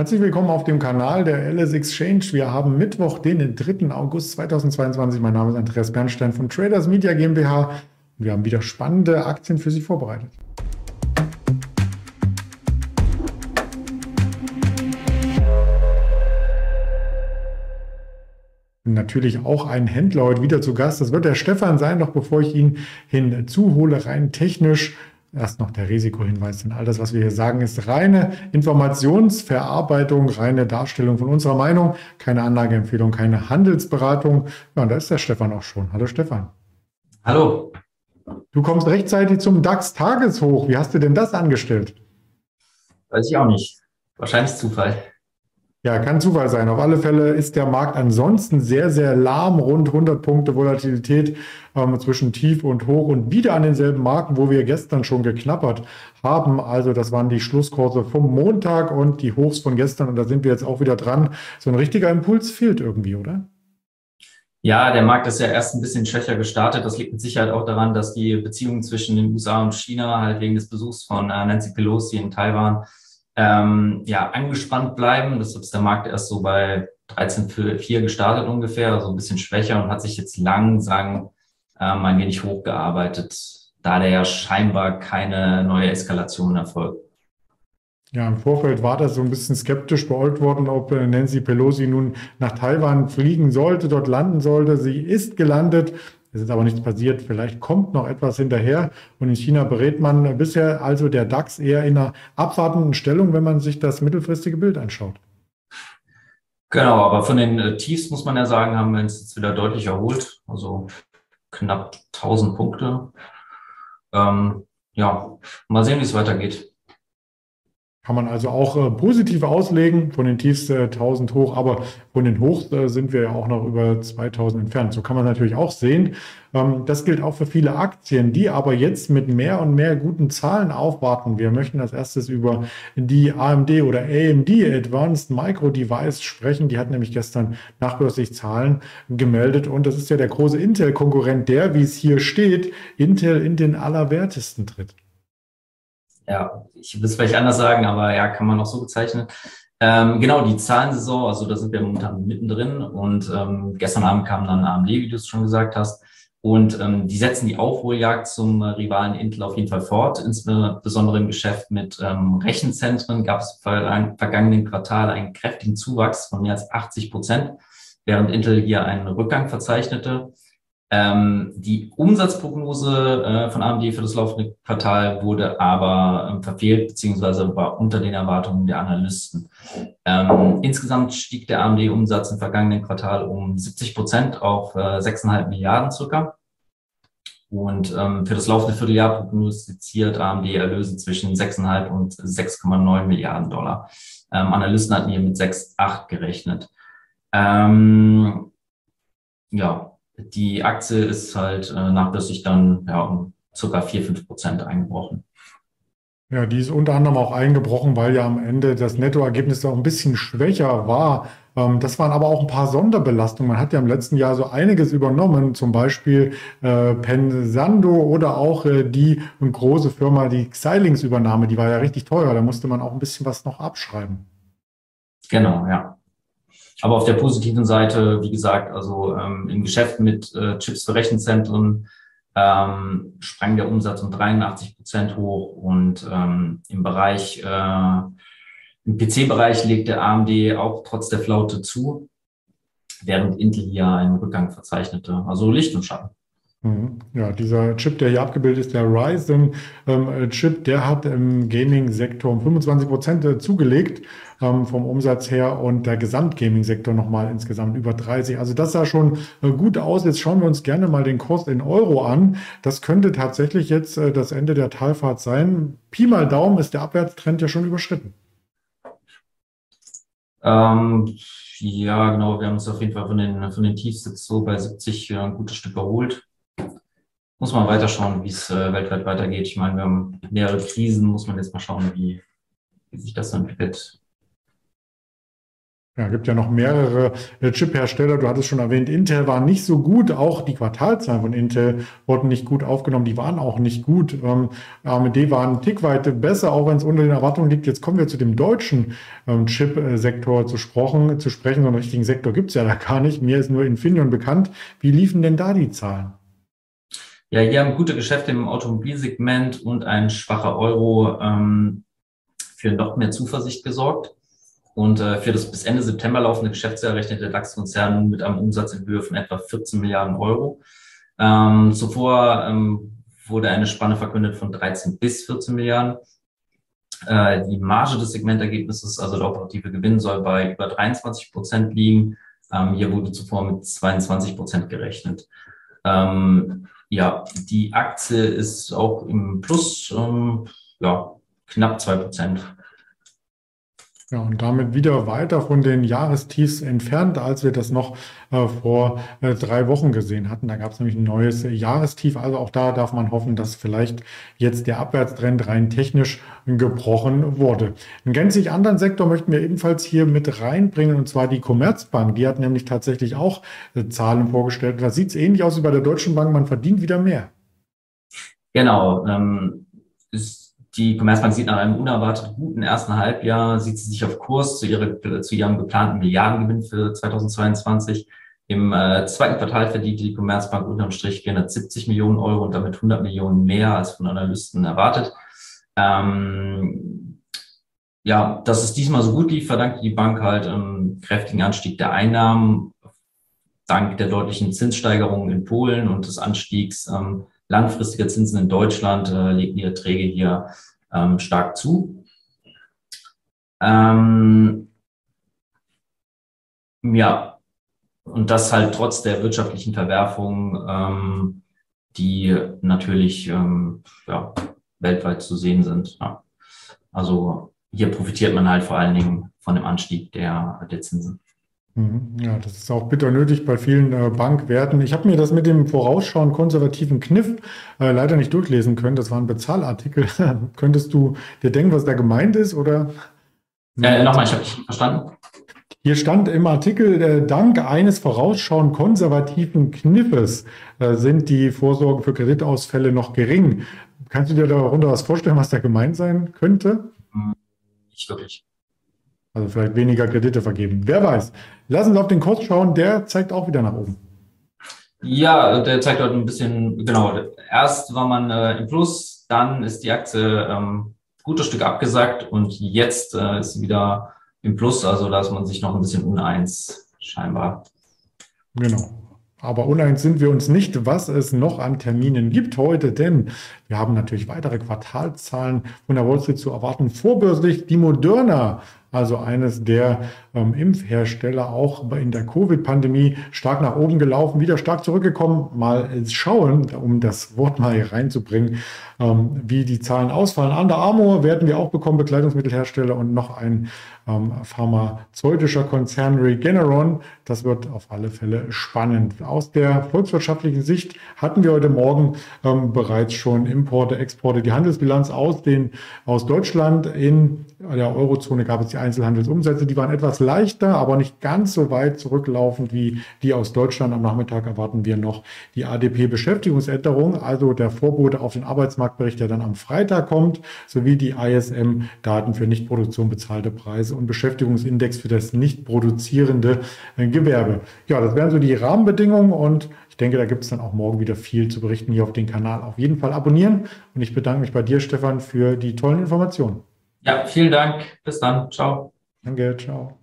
Herzlich willkommen auf dem Kanal der LS Exchange. Wir haben Mittwoch, den 3. August 2022. Mein Name ist Andreas Bernstein von Traders Media GmbH und wir haben wieder spannende Aktien für Sie vorbereitet. Und natürlich auch ein Händler heute wieder zu Gast. Das wird der Stefan sein, doch bevor ich ihn hinzuhole, rein technisch. Erst noch der Risikohinweis, denn all das, was wir hier sagen, ist reine Informationsverarbeitung, reine Darstellung von unserer Meinung, keine Anlageempfehlung, keine Handelsberatung. Ja, und da ist der Stefan auch schon. Hallo Stefan. Hallo, Du kommst rechtzeitig zum DAX-Tageshoch. Wie hast du denn das angestellt? weiß ich auch nicht. Wahrscheinlich Zufall. Ja, kann Zufall sein. Auf alle Fälle ist der Markt ansonsten sehr, sehr lahm. Rund 100 Punkte Volatilität zwischen Tief und Hoch und wieder an denselben Marken, wo wir gestern schon geknappert haben. Also das waren die Schlusskurse vom Montag und die Hochs von gestern. Und da sind wir jetzt auch wieder dran. So ein richtiger Impuls fehlt irgendwie, oder? Ja, der Markt ist ja erst ein bisschen schwächer gestartet. Das liegt mit Sicherheit auch daran, dass die Beziehungen zwischen den USA und China halt wegen des Besuchs von Nancy Pelosi in Taiwan ja angespannt bleiben. Deshalb ist der Markt erst so bei 13,4 gestartet ungefähr, also ein bisschen schwächer und hat sich jetzt langsam ein wenig hochgearbeitet, da der ja scheinbar keine neue Eskalation erfolgt. Ja, im Vorfeld war das so ein bisschen skeptisch beäugt worden, ob Nancy Pelosi nun nach Taiwan fliegen sollte, dort landen sollte. Sie ist gelandet. Es ist aber nichts passiert. Vielleicht kommt noch etwas hinterher. Und in China berät man bisher also der DAX eher in einer abwartenden Stellung, wenn man sich das mittelfristige Bild anschaut. Genau, aber von den Tiefs muss man ja sagen, haben wir uns jetzt wieder deutlich erholt. Also knapp 1000 Punkte. Ja, mal sehen, wie es weitergeht. Kann man also auch positiv auslegen, von den Tiefs 1000 hoch, aber von den Hochs sind wir ja auch noch über 2000 entfernt. So kann man natürlich auch sehen. Das gilt auch für viele Aktien, die aber jetzt mit mehr und mehr guten Zahlen aufwarten. Wir möchten als erstes über die AMD oder AMD Advanced Micro Device sprechen. Die hat nämlich gestern nachbörslich Zahlen gemeldet und das ist ja der große Intel-Konkurrent, der, wie es hier steht, Intel in den Allerwertesten tritt. Ja, ich will es vielleicht anders sagen, aber ja, kann man auch so bezeichnen. Genau, die Zahlensaison, also da sind wir momentan mittendrin und gestern Abend kamen dann AMD, wie du es schon gesagt hast, und die setzen die Aufholjagd zum Rivalen Intel auf jeden Fall fort, insbesondere im Geschäft mit Rechenzentren gab es im vergangenen Quartal einen kräftigen Zuwachs von mehr als 80%, während Intel hier einen Rückgang verzeichnete. Die Umsatzprognose von AMD für das laufende Quartal wurde aber verfehlt, beziehungsweise war unter den Erwartungen der Analysten. Insgesamt stieg der AMD-Umsatz im vergangenen Quartal um 70% auf 6,5 Milliarden circa. Und für das laufende Vierteljahr prognostiziert AMD Erlöse zwischen 6,5 und 6,9 Milliarden Dollar. Analysten hatten hier mit 6,8 gerechnet. Ja. Die Aktie ist halt nachbörslich dann ja, um ca. 4-5% eingebrochen. Ja, die ist unter anderem auch eingebrochen, weil ja am Ende das Nettoergebnis auch ein bisschen schwächer war. Das waren aber auch ein paar Sonderbelastungen. Man hat ja im letzten Jahr so einiges übernommen, zum Beispiel Pensando oder auch die große Firma, die Xilinx-Übernahme, die war ja richtig teuer. Da musste man auch ein bisschen was noch abschreiben. Genau, ja. Aber auf der positiven Seite, wie gesagt, also im Geschäft mit Chips für Rechenzentren sprang der Umsatz um 83% hoch und im PC-Bereich legte AMD auch trotz der Flaute zu, während Intel hier einen Rückgang verzeichnete. Also Licht und Schatten. Ja, dieser Chip, der hier abgebildet ist, der Ryzen-Chip, der hat im Gaming-Sektor um 25% zugelegt vom Umsatz her und der Gesamt-Gaming-Sektor nochmal insgesamt über 30. Also das sah schon gut aus. Jetzt schauen wir uns gerne mal den Kurs in Euro an. Das könnte tatsächlich jetzt das Ende der Talfahrt sein. Pi mal Daumen ist der Abwärtstrend ja schon überschritten. Ja, genau. Wir haben uns auf jeden Fall von den Tiefs jetzt so bei 70 ein gutes Stück erholt. Muss man weiterschauen, wie es weltweit weitergeht. Ich meine, wir haben mehrere Krisen, muss man jetzt mal schauen, wie sich das entwickelt. Ja, gibt ja noch mehrere Chip-Hersteller. Du hattest schon erwähnt, Intel war nicht so gut. Auch die Quartalzahlen von Intel wurden nicht gut aufgenommen. Die waren auch nicht gut. AMD war ein Tick weit besser, auch wenn es unter den Erwartungen liegt. Jetzt kommen wir zu dem deutschen Chip-Sektor zu sprechen. So einen richtigen Sektor gibt es ja da gar nicht. Mir ist nur Infineon bekannt. Wie liefen denn da die Zahlen? Ja, hier haben gute Geschäfte im Automobilsegment und ein schwacher Euro für noch mehr Zuversicht gesorgt. Und für das bis Ende September laufende Geschäftsjahr rechnet der DAX-Konzern nun mit einem Umsatz in Höhe von etwa 14 Milliarden Euro. Zuvor wurde eine Spanne verkündet von 13 bis 14 Milliarden. Die Marge des Segmentergebnisses, also der operative Gewinn, soll bei über 23% liegen. Hier wurde zuvor mit 22% gerechnet. Ja, die Aktie ist auch im Plus, ja, knapp 2%. Ja, und damit wieder weiter von den Jahrestiefs entfernt, als wir das noch vor 3 Wochen gesehen hatten. Da gab es nämlich ein neues Jahrestief. Also auch da darf man hoffen, dass vielleicht jetzt der Abwärtstrend rein technisch gebrochen wurde. Einen gänzlich anderen Sektor möchten wir ebenfalls hier mit reinbringen, und zwar die Commerzbank. Die hat nämlich tatsächlich auch Zahlen vorgestellt. Da sieht es ähnlich aus wie bei der Deutschen Bank. Man verdient wieder mehr. Genau. Die Commerzbank sieht nach einem unerwartet guten ersten Halbjahr, sieht sie sich auf Kurs zu ihrem geplanten Milliardengewinn für 2022. Im zweiten Quartal verdiente die Commerzbank unterm Strich 470 Millionen Euro und damit 100 Millionen mehr als von Analysten erwartet. Ja, dass es diesmal so gut lief, verdankte die Bank halt kräftigen Anstieg der Einnahmen, dank der deutlichen Zinssteigerungen in Polen und des Anstiegs langfristiger Zinsen in Deutschland legten die Erträge hier stark zu. Ja, und das halt trotz der wirtschaftlichen Verwerfungen, die natürlich ja, weltweit zu sehen sind. Ja. Also hier profitiert man halt vor allen Dingen von dem Anstieg der Zinsen. Ja, das ist auch bitter nötig bei vielen Bankwerten. Ich habe mir das mit dem vorausschauen konservativen Kniff leider nicht durchlesen können. Das war ein Bezahlartikel. Könntest du dir denken, was da gemeint ist? Oder? Nochmal, ich habe nicht verstanden. Hier stand im Artikel, dank eines vorausschauen konservativen Kniffes sind die Vorsorgen für Kreditausfälle noch gering. Kannst du dir darunter was vorstellen, was da gemeint sein könnte? Nicht wirklich. Also vielleicht weniger Kredite vergeben. Wer weiß. Lass uns auf den Kurs schauen, der zeigt auch wieder nach oben. Ja, der zeigt heute ein bisschen, genau, erst war man im Plus, dann ist die Aktie ein gutes Stück abgesackt und jetzt ist sie wieder im Plus, also da ist man sich noch ein bisschen uneins scheinbar. Genau. Aber uneins sind wir uns nicht, was es noch an Terminen gibt heute, denn wir haben natürlich weitere Quartalszahlen von der Wall Street zu erwarten. Vorbörslich die Moderna, also eines der Impfhersteller, auch in der Covid-Pandemie stark nach oben gelaufen, wieder stark zurückgekommen. Mal schauen, um das Wort mal hier reinzubringen, wie die Zahlen ausfallen. Under Armour werden wir auch bekommen, Bekleidungsmittelhersteller, und noch ein pharmazeutischer Konzern Regeneron. Das wird auf alle Fälle spannend. Aus der volkswirtschaftlichen Sicht hatten wir heute Morgen bereits schon Importe, Exporte, die Handelsbilanz aus Deutschland. In der Eurozone gab es die Einzelhandelsumsätze, die waren etwas leichter, aber nicht ganz so weit zurücklaufend wie die aus Deutschland. Am Nachmittag erwarten wir noch die ADP-Beschäftigungsänderung, also der Vorbote auf den Arbeitsmarktbericht, der dann am Freitag kommt, sowie die ISM-Daten für Nichtproduktion bezahlte Preise und Beschäftigungsindex für das nicht produzierende Gewerbe. Ja, das wären so die Rahmenbedingungen, und ich denke, da gibt es dann auch morgen wieder viel zu berichten hier auf den Kanal. Auf jeden Fall abonnieren, und ich bedanke mich bei dir, Stefan, für die tollen Informationen. Ja, vielen Dank. Bis dann. Ciao. Danke, ciao.